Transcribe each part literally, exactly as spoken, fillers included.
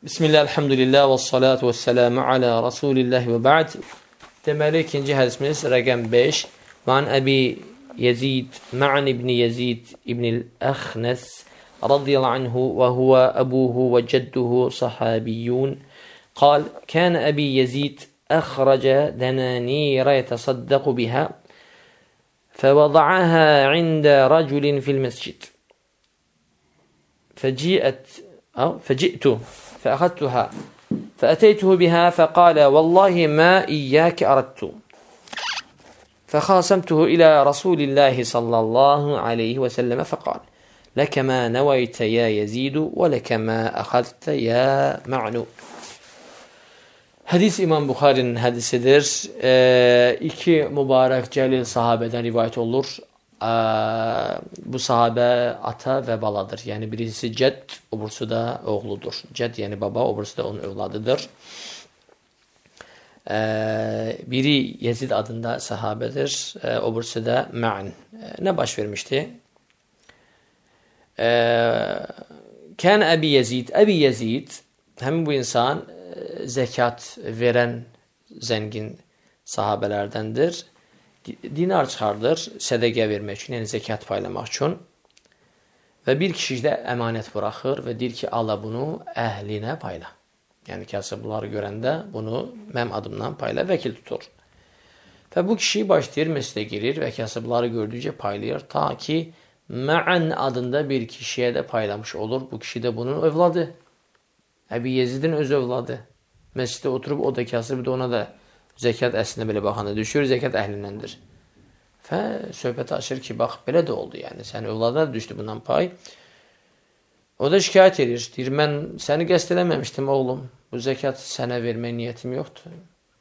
Bismillah, elhamdülillah və salatu və selamu alə Rasulillah və ba'd. Deməli, ikinci hədisimiz rəqəm beş. Van Əbi Yezid, Ma'an ibn Yezid ibn al-Əxnəs radiyallahu anhu və huvə əbuhu və cədduhu sahabiyyun. Qal, kən Əbi Yezid əxrəcə dənanirə yətəsaddəqu bihə fəvəda'əhə ində rəculin fil məscid. Fəciət, fəci'tu فأخذتها فأتيته بها فقال والله ما إياك أردت فخاصمته إلى رسول الله صلى الله عليه وسلم فقال لك ما نويت يا يزيد ولك ما أخذت يا معن. Hadis İmam Buxarinin hadisidir. Ee, iki mübarək cəlil sahabeden rivayet olur. Ee, bu sahabe ata ve baladır. Yani birisi cədd, öbürsü da oğludur. Cədd yani baba, öbürsü de onun evladıdır. Ee, biri Yezid adında sahabedir. Ee, öbürsü de Ma'an. Ee, ne baş vermişti? Kən ee, Əbi Yezid. Əbi Yezid, hem bu insan e, zekat veren zengin sahabelerdendir. Dinar çıxardır, sədəqə vermək üçün, yəni zekat paylamaq üçün. Və bir kişi də əmanət buraxır və deyir ki, ala bunu əhlinə payla. Yəni kasıbları görəndə bunu mənim adımdan payla, vəkil tutur. Və bu kişi başlayır, məscidə girir və kasıbları gördükcə paylayır, ta ki, Ma'an adında bir kişiyə də paylamış olur. Bu kişi də bunun övladı. Əbi Yezidin öz övladı. Məscidə oturub, o da kasıb, da ona da zekat əslində belə baxanda düşür, zekat əhlindəndir. Və söhbəti açır ki, bax, belə də oldu, yəni, sənin övladına düşdü bundan pay. O da şikayət edir, deyir, mən səni qəsd eləməmişdim, oğlum, bu zekat sənə vermək niyyətim yoxdur.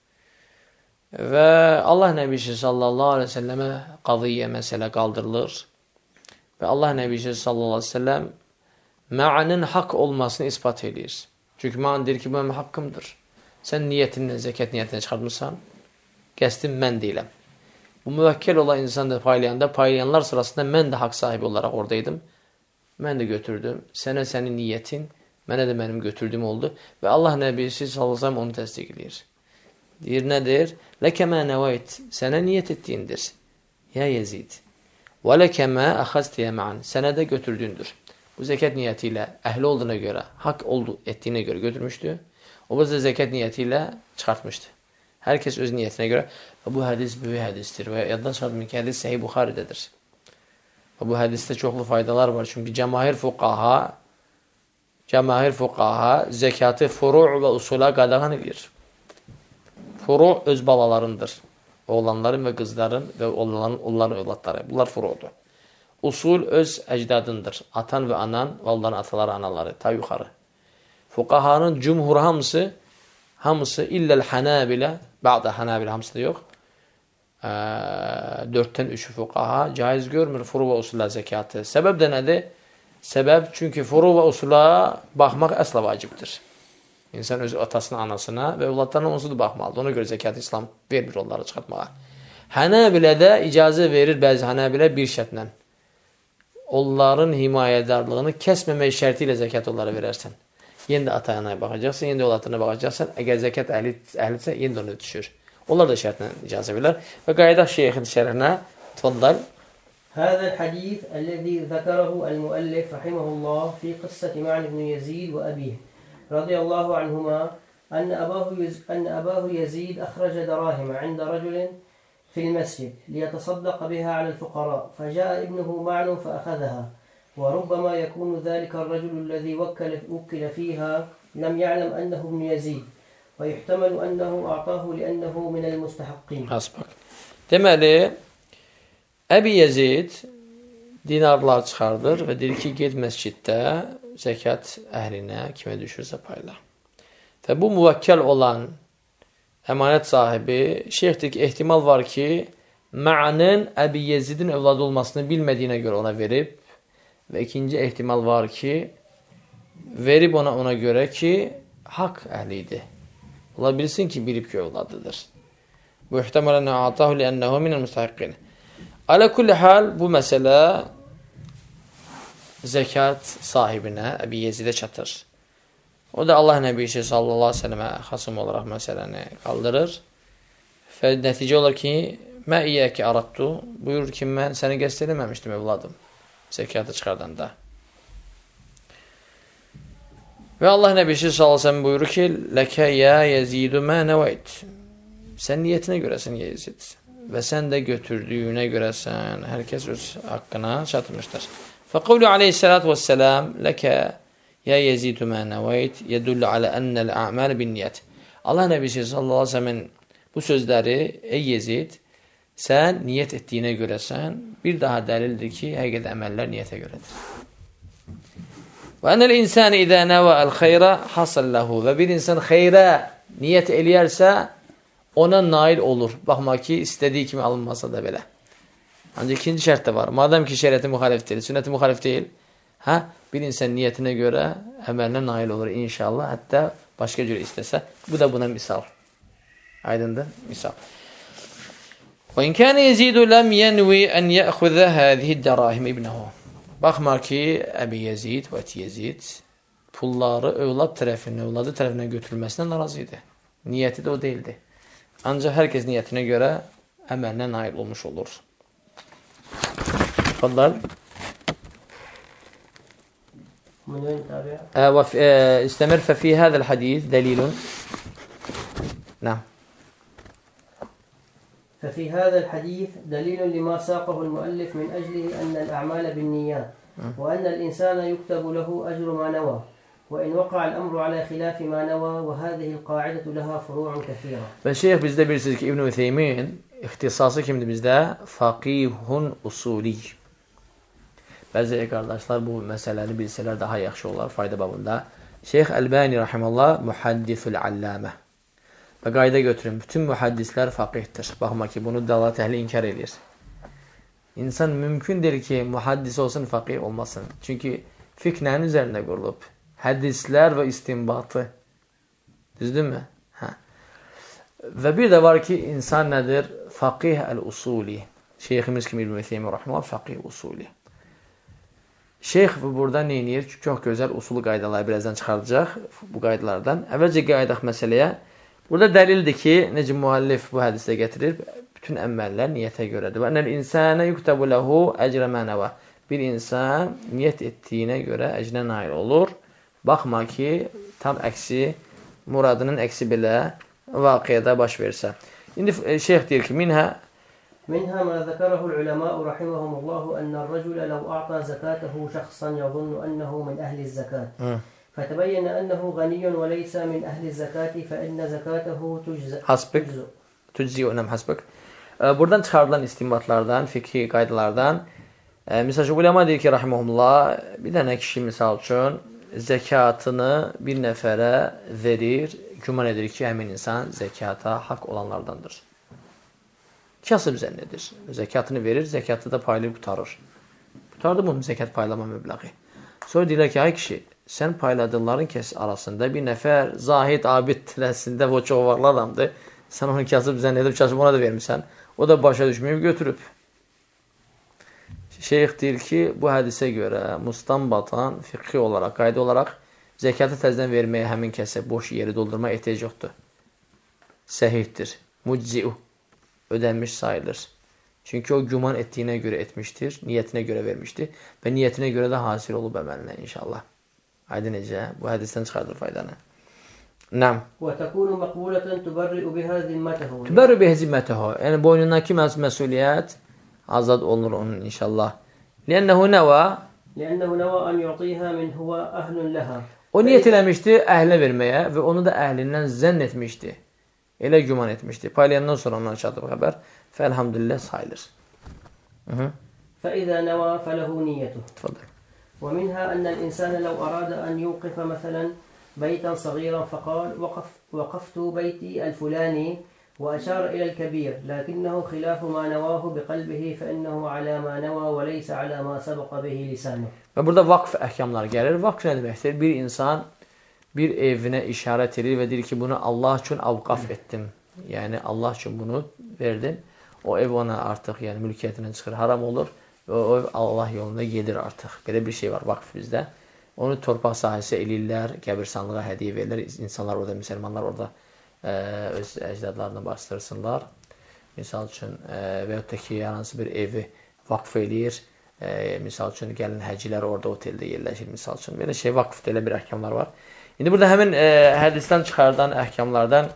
Və Allah Nəbisi sallallahu aleyhi ve səlləmə qadiyyə məsələ qaldırılır və Allah Nəbisi sallallahu aleyhi ve səlləm Ma'anın haqq olmasını ispat edir. Çünki Ma'an deyir ki, bu mənim haqqımdır. Sən niyyətindən, zəkat niyyətindən çıxartmışsan, qəsdim mən deyiləm. Bu müvəkkəl olan insan da paylayanda, paylayanlar sırasında mən də haqq sahibi olaraq oradaydım. Mən də götürdüm. Sənə sənin niyyətin, mənə də mənim götürdüyüm oldu. Və Allah Nəbisi sallallahu aleyhi ve sellem onu təsdiq edir. Deyir, nədir? Ləkə mə nəvayt, sənə niyyət etdiyindir. Ya Yezid. Və ləkə mə əxəztiyə mə'an, sənə də götürdüyündür. Bu zəkat niyyəti ilə əhli olduğuna görə, haqq oldu, etdiyinə görə götürmüşdü. O da zekat niyyəti ilə çıxartmışdı. Hər kəs öz niyyətinə görə. Və bu hədis böyük hədisdir. Və yaddan çıxartmayın ki, hədis Səhih Buxaridədir. Və bu hədisdə çoxlu faydalar var. Çünki cəmahir fuqaha cəmahir fuqaha zəkatı furu' və usula qadağan edir. Furu' öz balalarındır. Oğlanların və qızların və onların, onların övladları. Bunlar furu'dur. Usul öz əcdadındır. Atan və anan və onların ataları, anaları. Ta yuxarı. Fuqahanın cümhur hamısı, hamısı illəl hanabilə, bə'də hanabilə hamısı da yox, e, dörddən üçü fuqaha caiz görmür furu və usulla zəkatı. Səbəb də nədir? Səbəb, çünki furu və usulla baxmaq əsla vacibdir. İnsan öz atasına, anasına və evlatlarına onsuz da baxmalıdır. Ona görə zəkatı İslam vermir onları çıxartmağa. Hanabilə də icazə verir bəzi hanabilə bir şərtlə. Onların himayədarlığını kəsməmək şərti ilə zəkat onlara verərsən. Yenə də ata-anaya baxacaqsan, yenə də evlatlarına baxacaqsan. Əgər zəkat əhli, əhlisə, yenə də onu düşür. Onlar da şərtlə icazə verirlər. Və qayıdaq şeyxin şərhinə. Tfəddəl. Həzəl hədith əlləzi zəkərəhu əl-müəllif rahiməhullah fi qıssəti Ma'an ibn Yezid və əbih radiyallahu anhuma ənə əbəhu Yezid əxrəcə dərahimə əndə rəculin fil məscid liyətəsaddaq bihə aləl-fuqara fəcəə ibnuhu Ma'an fəəxədəhə وربما يكون ذلك الرجل الذي وكل, وكل فيها لم يعلم أنه ابن يزيد ويحتمل أنه أعطاه لأنه من المستحقين. Hasbak. Deməli, Əbi Yezid dinarlar çıxardır və deyir ki, get məsciddə zəkat əhlinə kimə düşürsə payla. Və bu müvəkkəl olan əmanət sahibi şeyxdir ki, ehtimal var ki, Ma'anın Əbi Yezidin övladı olmasını bilmədiyinə görə ona verib. Və ikinci ehtimal var ki, verib ona ona görə ki, haqq əhli idi. Ola bilsin ki, bilib ki, övladıdır. Bu ihtimalən atahu li'ənəhu minəl müstəhiqqin. Alə kulli hal, bu məsələ zəkat sahibinə, Əbi Yezidə çatır. O da Allah Nəbisi sallallahu aleyhi ve sellemə xasım olaraq məsələni qaldırır. Və nəticə olar ki, mə iyyəki aradtu, buyurur ki, mən səni qəsd eləməmişdim, evladım, zəkatı çıxardanda. Və Allah Nəbisi sallallahu aleyhi ve sellem buyurur ki, ləkə yə yezidu mə nəvəyt. Sən niyyətinə görəsən Yezid və sən də götürdüyünə görəsən, hər kəs öz haqqına çatmışdır. Fəqavlu aleyhissalatu vesselam ləkə yə yezidu mə nəvəyt yədullu alə ennəl a'məl bin niyyət. Allah Nəbisi sallallahu aleyhi ve sellemin bu sözləri, ey Yezid, sən niyyət etdiyinə görəsən, bir daha dəlildir ki, həqiqət əməllər niyyətə görədir. Və ənəl insani idə nəvə əl-xeyrə hasalləhu. Və bir insan xeyrə niyyət eləyərsə, ona nail olur. Baxma ki, istədiyi kimi alınmasa da belə. Ancaq ikinci şərt də var. Madəm ki, şəriəti müxalif deyil, sünnəti müxalif deyil, hə? Bir insan niyyətinə görə əməlinə nail olur inşallah, hətta başqa cür istəsə. Bu da buna misal. Aydındır? Misal. Və in kən yezidu ləm yənvi ən yəxudə həzihi dərahim ibnəhu. Baxma ki, Əbi Yezid və Yezid pulları övlad tərəfindən, övladı tərəfindən götürülməsinə narazı idi. Niyyəti də o deyildi. Ancaq hər kəs niyyətinə görə əməlinə nail olmuş olur. Fadlar. استمر ففي هذا الحديث دليل نعم ففي هذا الحديث دليل لما ساقه المؤلف من أجله أن الأعمال بالنيات وأن الإنسان يكتب له أجر ما نوى وإن وقع الأمر على خلاف ما نوى وهذه القاعدة لها فروع كثيرة. فالشيخ bizde bilirsiniz ki İbn-i Ütheymin ihtisası kimdir bizdə? Faqihun usuli. Bəzi qardaşlar bu məsələni bilsələr daha yaxşı olar, fayda babında. Şeyx Əlbani rahimallah muhaddisul allamə. Və qayda götürün, bütün mühaddislər faqihdir. Baxma ki, bunu dalat əhli inkar edir. İnsan mümkün deyil ki, muhaddis olsun, faqih olmasın. Çünki fiqh nəyin üzərində qurulub? Hədislər və istinbatı. Düzdürmü? Hə. Və bir də var ki, insan nədir? Faqih əl-usuli. Şeyximiz kimi İbn-i Ütheymin rahimallah faqih usuli. Şeyx burada nə edir? Çox gözəl usul qaydaları birazdan çıxardacaq bu qaydalardan. Əvvəlcə qaydaq məsələyə. Burada dəlildir ki, necə müəllif bu hədisdə gətirir, bütün əməllər niyyətə görədir. Və ənəl insənə yuktabu ləhu əcrə mənəvə. Bir insan niyyət etdiyinə görə əcrə nail olur. Baxma ki, tam əksi, muradının əksi belə vaqiədə baş versə. İndi şeyx deyir ki, minhə منها ما ذكره العلماء رحمهم الله أن الرجل لو أعطى زكاته شخصا يظن أنه من أهل الزكاة فتبين أنه غني وليس من أهل الزكاة فإن زكاته تجزئ. Hasbik. Tüczi önəm hasbik. Buradan çıxarılan istinbatlardan, fikri qaydalardan misal ulema deyir ki, rahimehullah, bir dənə kişi misal üçün zəkatını bir nəfərə verir, güman edir ki, həmin insan zəkata haqq olanlardandır. Kasıb zənn edir. Zəkatını verir, zəkatı da paylayıb qutarır. Qutardı bunun zəkat paylama məbləği. Sonra deyirlər ki, ay kişi, sən payladığınların kəs arasında bir nəfər zahid, abid tiləsində o çox varlı adamdır. Sən onu kasıb zənn edib, kasıb ona da vermirsən. O da başa düşməyib, götürüb. Şeyx deyir ki, bu hədisə görə mustanbatan, fiqhi olaraq, qayda olaraq zəkatı təzdən verməyə həmin kəsə boş yeri doldurma ehtiyac yoxdur. Səhihdir. Muczi'u. Ödənmiş sayılır. Çünki o güman etdiyinə görə etmişdir, niyyətinə görə vermişdir və niyyətinə görə də hasil olub əməlinə inşallah. Haydi necə? Bu hədisdən çıxardır faydanı. Nam. وَتَكُونُ مَقْبُولَةً تُبَرِّئُ بِهَا ذِمَّتَهُ. Tübərrü bihi zimmətehu. Yəni boynundakı məsuliyyət azad olunur onun inşallah. لِأَنَّهُ نَوَى لِأَنَّهُ نَوَى أَنْ يُعْطِيهَا مِنْ هُوَ أَهْلٌ لَهَا. O niyyət eləmişdi əhlinə verməyə və onu da əhlindən zənn etmişdi. Elə güman etmişdi. Paylayandan sonra ondan çatıb xəbər. Fəlhamdülillah sayılır. فَإِذَا نَوَى فَلَهُ نِيَّتُهُ. Tfadıl. ومنها أن الإنسان لو أراد أن يوقف مثلا بيتا صغيرا فقال وقف وقفت بيتي الفلاني وأشار إلى الكبير لكنه خلاف ما نواه بقلبه فإنه على ما نوى وليس على ما سبق به لسانه. Və burada vaqf əhkamları gəlir. Vaqf nə deməkdir? Bir insan bir evinə işarət edir və deyir ki, bunu Allah üçün avqaf etdim. Yəni Allah üçün bunu verdim. O ev ona artıq yəni mülkiyyətindən çıxır, haram olur və o ev Allah yolunda gedir artıq. Belə bir şey var vaqf bizdə. Onu torpaq sahəsi eləyirlər, qəbirstanlığa hədiyyə verirlər. İnsanlar orada, müsəlmanlar orada ə, öz əcdadlarını bastırsınlar. Misal üçün, ə, və yaxud da ki, hansı bir evi vakf eləyir. Ə, misal üçün, gəlin həcilər orada oteldə yerləşir. Misal üçün, belə şey vakfda elə bir əhkamlar var. İndi burada həmin ə, hədisdən çıxardan əhkamlardan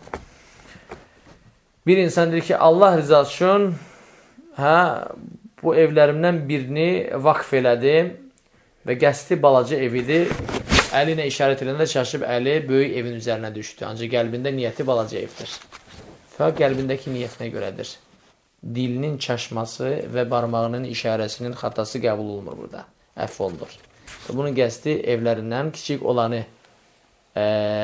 bir insan deyir ki, Allah rızası üçün hə, bu evlərimdən birini vakf elədim və qəsdi balaca evidir. Əli ilə işarət edəndə çaşıb əli böyük evin üzərinə düşdü. Ancaq qəlbində niyyəti balaca evdir. Və qəlbindəki niyyətinə görədir. Dilinin çaşması və barmağının işarəsinin xatası qəbul olunmur burada. Əff olunur. Bunun qəsdi evlərindən kiçik olanı ə,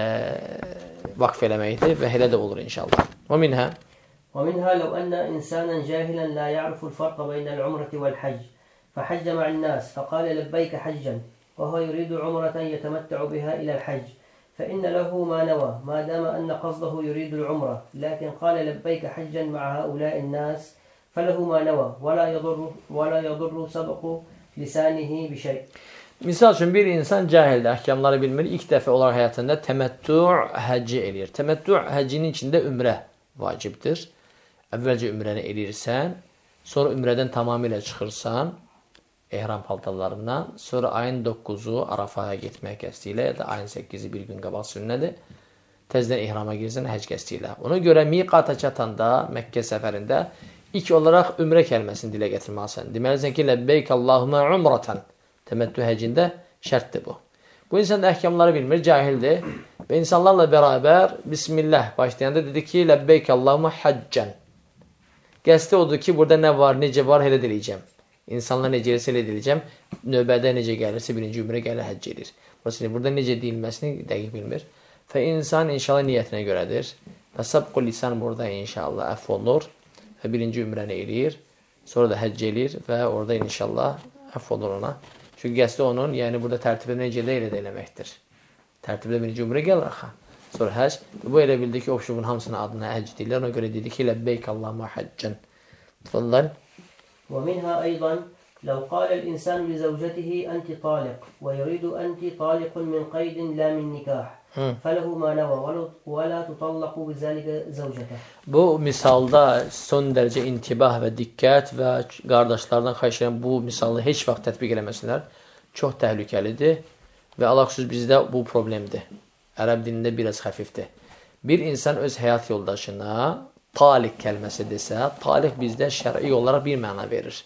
vakf eləməkdir və elə də olur inşallah. O minhə ومنها لو أن إنسانا جاهلا لا يعرف الفرق بين العمرة والحج فحج مع الناس فقال لبيك حجا وهو يريد عمرة يتمتع بها إلى الحج فإن له ما نوى ما دام أن قصده يريد العمرة لكن قال لبيك حجا مع هؤلاء الناس فله ما نوى ولا يضر ولا يضر سبق لسانه بشيء. Misal üçün bir insan cahildir, əhkamları bilmir. İlk dəfə olaraq həyatında təməttü həcci eləyir. Təməttü həccinin içində ümrə vacibdir. Əvvəlcə ümrəni eləyirsən, sonra ümrədən tamamilə çıxırsan, ehram paltarlarından, sonra ayın dokkuzu Arafaya getmək qəsdi ilə, ya da ayın səkkizi bir gün qabaq sünnədir, təzdən ehrama girsən həcc qəsdi ilə. Ona görə miqata çatanda, Məkkə səfərində ilk olaraq ümrə kəlməsini dilə gətirməlisən. Deməlisən ki, ləbbeyk Allahümə umratan. Təməttü həccində şərtdir bu. Bu insan da əhkamları bilmir, cahildir və insanlarla bərabər Bismillah başlayanda dedi ki, ləbbeyk Allahümə həccən. Qəsdi odur ki, burada nə var, necə var, elə diləyəcəm. İnsanlar necə gəlirsə elə diləyəcəm. Növbədə necə gəlirsə birinci ümrə gəlir, həcc edir. Burada necə deyilməsini dəqiq bilmir. Və insan inşallah niyyətinə görədir. Və sabqu lisan burada inşallah əff olunur və birinci ümrəni eləyir. Sonra da həcc edir və orada inşallah əff olur ona. Çünki qəsdi onun, yəni burada tərtibdə necə də elə də eləməkdir. Tərtibdə birinci ümrə gəlir axı. Sonra həcc. Bu elə bildi ki, oxşubun hamısına adına həcc deyirlər. Ona görə dedi ki, ləbbeyk Allahümə həccən. Tfəllən. ومنها أيضا لو قال الإنسان لزوجته أنت طالق ويريد أنت طالق من قيد لا من نكاح فله ما نوى ولا تطلق بذلك زوجته. Bu misalda son dərəcə intibah və diqqət və qardaşlardan xahiş edirəm bu misalı heç vaxt tətbiq eləməsinlər. Çox təhlükəlidir və alaxüsus bizdə bu problemdir. Ərəb dilində biraz xəfifdir. Bir insan öz həyat yoldaşına taliq kəlməsi desə, taliq bizdə şər'i olaraq bir məna verir.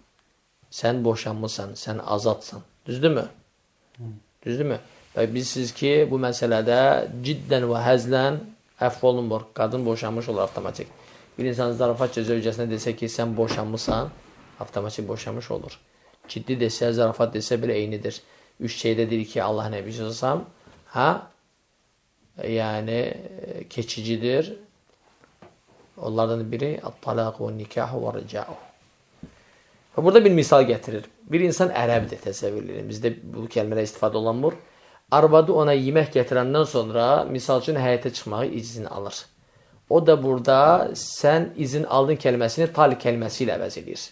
Sən boşanmısan, sən azadsan. Düzdürmü? Düzdürmü? Və bilsiz ki, bu məsələdə ciddən və həzlən əff olunmur. Qadın boşanmış olur avtomatik. Bir insan zarafatca zövcəsinə desə ki, sən boşanmısan, avtomatik boşanmış olur. Ciddi desə, zarafat desə belə eynidir. Üç şeydə deyir ki, Allah nəbisi olsam, hə? Yəni, keçicidir. Onlardan biri at-talaq və nikah və rica'u. Və burada bir misal gətirir. Bir insan ərəbdir, təsəvvür edir. Bizdə bu kəlmələ istifadə olunmur. Arvadı ona yemək gətirəndən sonra misal üçün həyətə çıxmağı izin alır. O da burada sən izin aldın kəlməsini taliq kəlməsi ilə əvəz edir.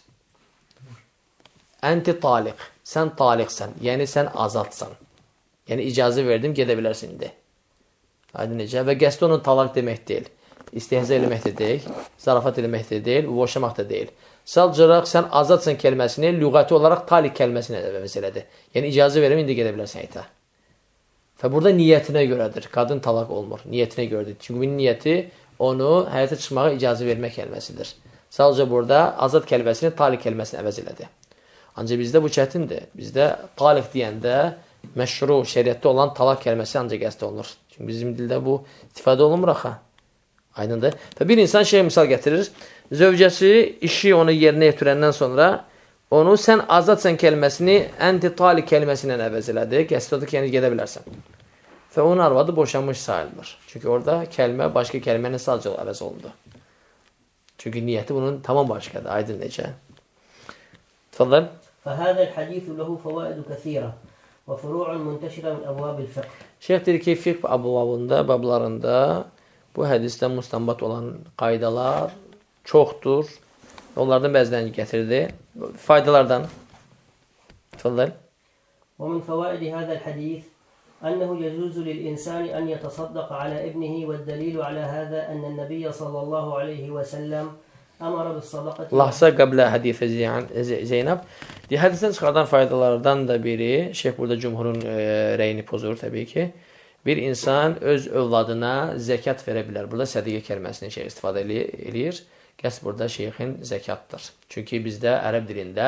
Ənti taliq. Sən taliqsən. Yəni sən azadsan. Yəni icazə verdim, gedə bilərsin indi. Aydın necə? Və qəsdi onun talaq demək deyil. İstihza eləmək də deyil, zarafat eləmək də deyil, boşamaq da deyil. Sadəcə sən azadsan kəlməsini lüğəti olaraq taliq kəlməsinə əvəz elədi. Yəni icazə verim, indi gedə bilərsən həyətə. Və burada niyyətinə görədir. Qadın talaq olmur. Niyyətinə görədir. Çünki niyyəti onu həyətə çıxmağa icazə vermək kəlməsidir. Sadəcə burada azad kəlməsini taliq kəlməsinə əvəz elədi. Ancaq bizdə bu çətindir. Bizdə taliq deyəndə məşru, şəriətdə olan talaq kəlməsi ancaq qəsd olunur. Çünki bizim dildə bu istifadə olunmur axı. Aydındır. Və bir insan şey misal gətirir. Zövcəsi işi onu yerinə yetirəndən sonra onu sən azadsan kəlməsini ənti taliq kəlməsi ilə əvəz elədi. Qəsd odur ki, yəni gedə bilərsən. Və onun arvadı boşanmış sayılır. Çünki orada kəlmə başqa kəlmə ilə sadəcə əvəz olundu. Çünki niyyəti bunun tamam başqadır. Aydın necə? Tfəddəl. فهذا الحديث له فوائد كثيرة وفروع منتشرة من أبواب الفقه. Şeyh deyir ki, fiqh abvabında, bablarında bu hədisdən müstəmbat olan qaydalar çoxdur. Onlardan bəzilərini gətirdi. Faydalardan. Tfəddəl. ومن فوائد هذا الحديث أنه يجوز للإنسان أن يتصدق على ابنه والدليل على هذا أن النبي صلى الله عليه وسلم أمر بالصدقة. Lahsa qəblə hədifə Zeynəb. Hədisdən çıxardan faydalardan da biri, şeyh burada cumhurun e, rəyini pozur təbii ki. Bir insan öz övladına zəkat verə bilər. Burada sədaqə kəlməsini şeyh istifadə eləyir. Qəsd burada şeyxin zəkatdır. Çünki bizdə ərəb dilində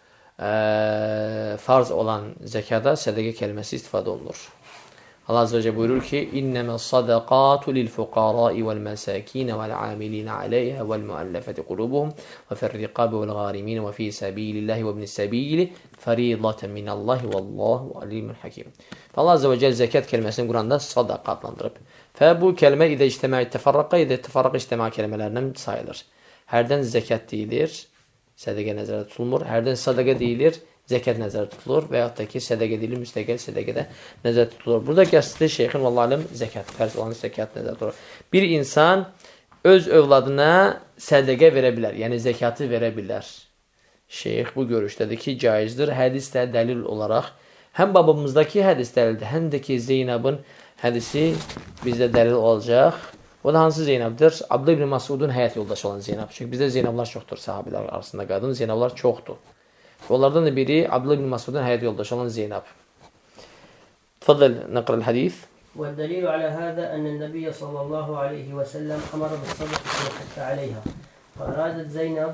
e, farz olan zəkada sədaqə kəlməsi istifadə olunur. Allah Azze ve Celle buyurur ki İnnemel sadaqatu lil fuqarai vel mesakine vel amilina aleyha vel muallafeti kulubuhum ve ferriqabi vel garimin ve fi sabilillahi ve ibnis sabili feridaten minallahi vallahu alimun hakim. Allah Azze ve Celle zekat kelimesini Kur'an'da sadaka adlandırıb. Ve bu kelime ide ictimai tefarraka ide tefarraka ictimai kelimelerinden sayılır. Herden zekat deyilir, sədaqə nəzərdə tutulmur. Herden sadaka deyilir, zəkat nəzərdə tutulur və yaxud da ki, sədaqə deyilir, müstəqil sədaqədə nəzərdə tutulur. Burada qəsdi şeyxin vallahi alim zəkat, fərz olan zəkat nəzərdə tutulur. Bir insan öz övladına sədaqə verə bilər, yəni zəkatı verə bilər. Şeyx bu görüşdədir ki, caizdir. Hədis də dəlil olaraq həm babımızdakı hədis dəlildir, həm də ki, Zeynəbin hədisi bizdə dəlil olacaq. O da hansı Zeynəbdir? Abdullah ibn Masudun həyat yoldaşı olan Zeynəb. Çünki bizdə Zeynəblar çoxdur, sahabilər arasında qadın, Zeynəblar çoxdur. Onlardan da biri Abdullah ibn Masudun həyat yoldaşı olan Zeynəb. Tfadıl, نقرأ الحديث. والدليل على هذا أن النبي صلى الله عليه وسلم أمر بالصدقة وحث عليها. فأرادت زينب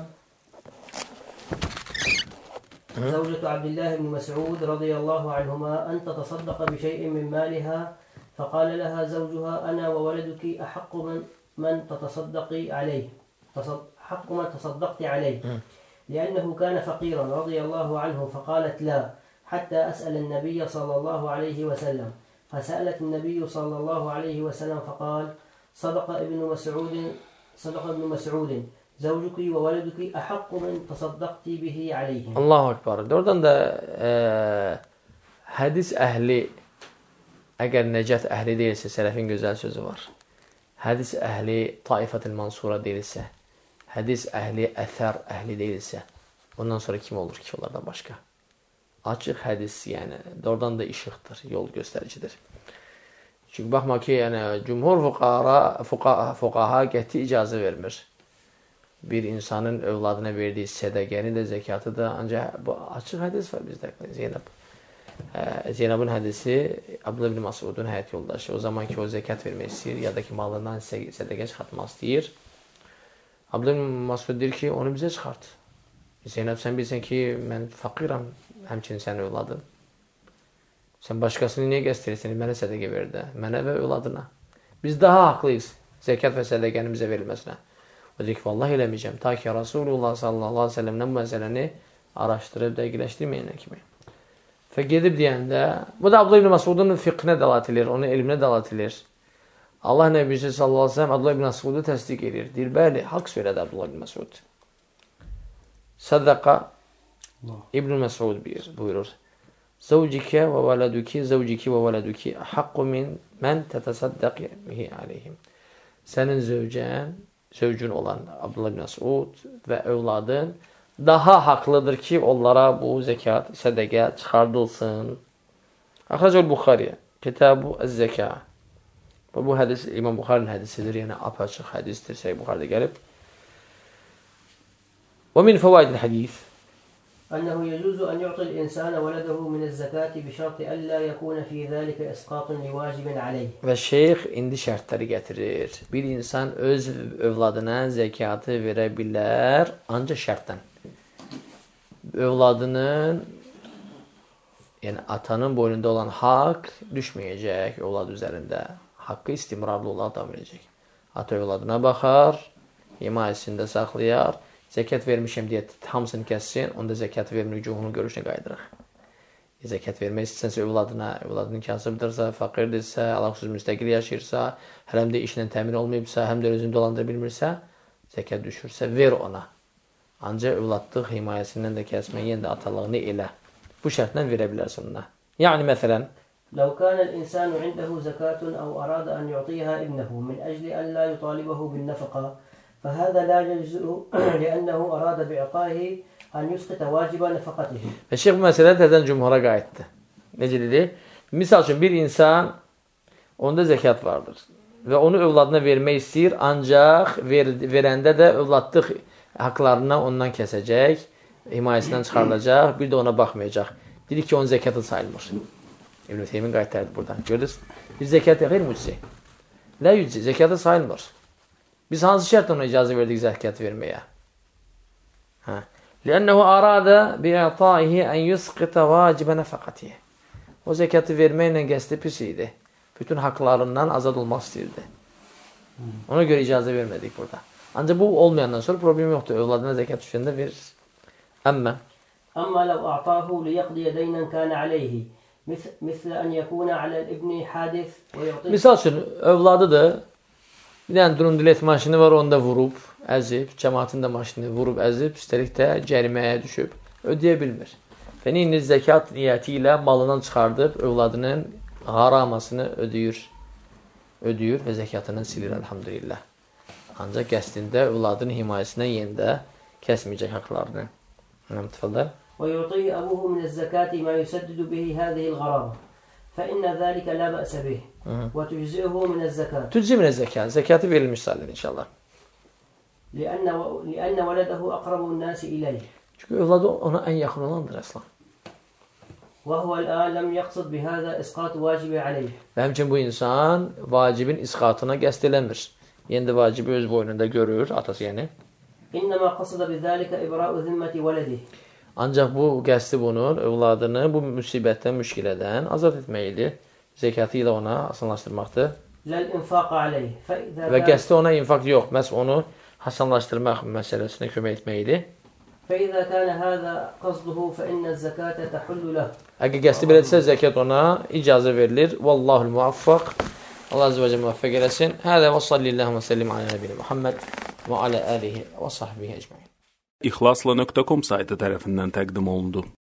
زوجة عبد الله بن مسعود رضي الله عنهما أن تتصدق بشيء من مالها فقال لها زوجها أنا وولدك أحق من من تتصدقي عليه حق من تصدقت عليه لأنه كان فقيرا رضي الله عنه فقالت لا حتى أسأل النبي صلى الله عليه وسلم فسألت النبي صلى الله عليه وسلم فقال صدق ابن مسعود صدق ابن مسعود زوجك وولدك أحق من تصدقت به عليه. Allahu Ekber. Oradan da e, hadis əhli əgər nəcət əhli deyilsə, sələfin gözəl sözü var. Hədis əhli Taifətul Mansura deyilsə, hədis əhli əthər əhli deyilsə, ondan sonra kim olur ki onlardan başqa? Açıq hədis, yəni, doğrudan da işıqdır, yol göstəricidir. Çünki baxma ki, yəni, cümhur fuqara, fuqaha, fuqaha qəti icazə vermir. Bir insanın övladına verdiyi sədəqəni də, zəkatı da, ancaq bu açıq hədis var bizdə, Zeynəb. Zeynəbin hədisi Abdullah ibn Masudun həyat yoldaşı. O zaman ki, o zəkat vermək istəyir, ya da ki, malından sədəqə çıxartmaq istəyir. Abdullah ibn Masud deyir ki, onu bizə çıxart. Zeynəb, sən bilsən ki, mən faqiram, həmçinin sən övladın. Sən başqasını niyə qəsdirirsən? Mənə sədəqə verdi, mənə və övladına. Biz daha haqlıyıq zəkat və sədəqənin bizə verilməsinə. O deyir ki, vallahi eləməyəcəm. Ta ki, Rasulullah sallallahu aleyhi ve sellemdən bu məsələni araşdırıb, dəqiqləşdirməyənə kimi. Və gedib deyəndə, bu da Abdullah ibn Masudun fiqhinə dəlat edir, onun elminə dəlat edir. Allah Nəbisi sallallahu aleyhi ve sellem Abdullah ibn Masudu təsdiq edir. Deyir, bəli, haqq söylədi Abdullah ibn Masud. Sadaqa İbn Məsud buyurur. Zavcikə və vələduki, zavciki və vələduki haqqu min mən tətəsaddəqi aleyhim. Sənin zövcən, zövcün olan Abdullah ibn Masud və övladın daha haqlıdır ki, onlara bu zəkat, sədəqə çıxardılsın. Əxrəcəl Buxariyə, Kitabu əz-Zəka. Bu hədis İmam Buxarinin hədisidir, yəni apaçıq hədisdir, Səhih Buxarıda gəlib. Və min fəvaidil hədis أنه يجوز أن يعطي الإنسان ولده من الزكاة بشرط ألا يكون في ذلك إسقاط لواجب عليه. Və şeyx indi şərtləri gətirir. Bir insan öz övladına zəkatı verə bilər, ancaq şərtdən. Övladının, yəni atanın boynunda olan haqq düşməyəcək övlad üzərində. Haqqı istimrarlı olaraq davam edəcək. Ata övladına baxar, himayəsində saxlayar. Zəkat vermişəm deyə hamısını kəssin, onda zəkat vermək cühunun görüşünə qayıdırıq. E, zəkat vermək istəsənsə övladına, övladının kasıbdırsa, faqirdirsə, Allahsız müstəqil yaşayırsa, həm də işlə təmin olmayıbsa, həm də özünü dolandıra bilmirsə, zəkat düşürsə, ver ona. Ancaq övladlıq himayəsindən də kəsmək, yenə də atalığını elə. Bu şərtlə verə bilərsən ona. Yəni, məsələn, لو كان الإنسان عنده زكاة أو أراد أن يعطيها ابنه من أجل أن لا يطالبه بالنفقة فهذا لا يجزئه لأنه أراد بإعطائه أن يسقط واجب نفقته. Və şeyx bu məsələ təzən cümhura qayıtdı. Necə dedi? Misal üçün bir insan, onda zəkat vardır. Və onu övladına vermək istəyir, ancaq ver, verəndə də övladlıq haqlarından ondan kəsəcək, himayəsindən çıxarılacaq, bir də ona baxmayacaq. Dedik ki, onun zəkatı sayılmır. İbn-i Teymin qayıtlardır buradan. Görürüz? Bir zəkat xeyr müczi. Nə yüczi? Zəkatı sayılmır. Biz hansı şərtlə ona icazə verdik zəkat verməyə? Hə. لأنه أراد بإعطائه أن يسقط واجب نفقته. O zəkatı verməklə qəsdi pis idi. Bütün haqlarından azad olmaq istəyirdi. Ona görə icazə vermədik burada. Ancaq bu olmayandan sonra problem yoxdur. Övladına zəkat düşəndə verir. Əmmə أما لو أعطاه ليقضي دينا كان عليه مثل أن يكون على الابن حادث ويعطيه. Misal üçün övladıdır. Bir dənə drundilet maşını var, onda vurub, əzib, cəmaatın da maşını vurub, əzib, üstəlik də cəriməyə düşüb, ödəyə bilmir. Və neyini zəkat niyyəti ilə malından çıxardıb, övladının haramasını ödəyir, ödəyir və zəkatını silir, elhamdülillah. Ancaq qəsdində övladın himayəsindən yendə kəsməyəcək haqlarını. Anam tıfıldar. ويعطيه أبوه من الزكاة ما يسدد به هذه الغرامة فإن ذلك لا بأس به وتجزئه من الزكاة. Tüczi min zəkat. Zəkatı verilmiş sayılır inşallah. لأن لأن ولده أقرب الناس إليه. Çünki övladı ona ən yaxın olandır əslan. وهو الآن لم يقصد بهذا إسقاط واجب عليه. Və həmçinin bu insan vacibin isqatına qəsd eləmir. Yendi vacibi öz boynunda görür, atası yəni. إنما قصد بذلك إبراء ذمة ولده. Ancaq bu qəsdi bunun övladını bu müsibətdən, müşkilədən azad etməkdir. Zəkatı ilə ona asanlaşdırmaqdır. Və qəsdi ona infaq yox, məhz onu hasanlaşdırmaq məsələsinə kömək etməkdir. Əgər qəsdi belədirsə, zəkat ona icazə verilir. Vallahul muvaffaq. Allah azə və cələ müvəffəq eləsin. Hədə və sallilləhu və səllim alə nəbiyyə Muhammed və alə əlihi və sahbihi əcməin. İxlasla nöqtə com saytı tərəfindən təqdim olundu.